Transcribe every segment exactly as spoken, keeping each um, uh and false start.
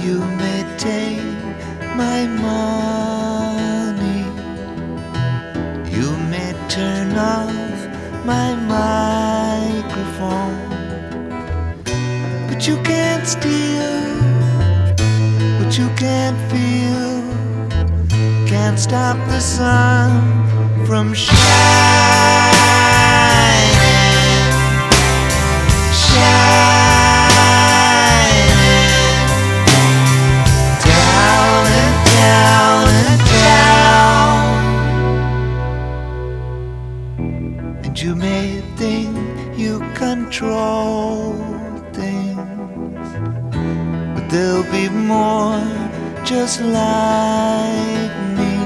You may take my money, you may turn off my microphone, but you can't steal what you can't feel. Can't stop the sun from shining, shining down and down and down. And you may think you control things, but there'll be more just like me,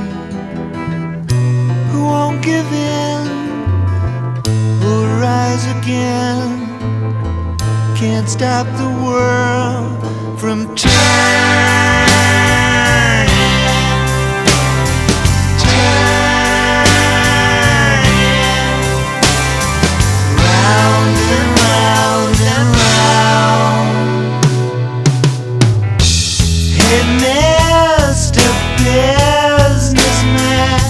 who won't give in, who'll rise again. Can't stop the world from turning, turning round and round and round. Hey, Mister Businessman,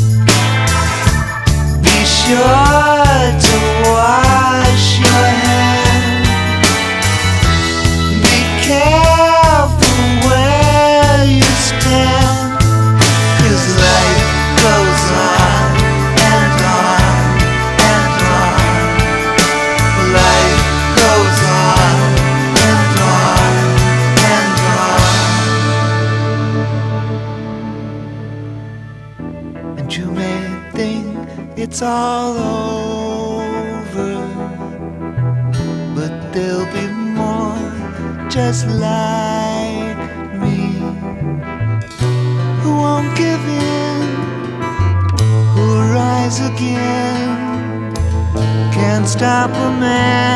be sure to wash your hands. Be careful where you stand, 'cause life goes on and on and on. Life goes on and on and on. And you may think it's all over, but there'll be more just like me, who won't give in, who'll rise again. Can't stop a man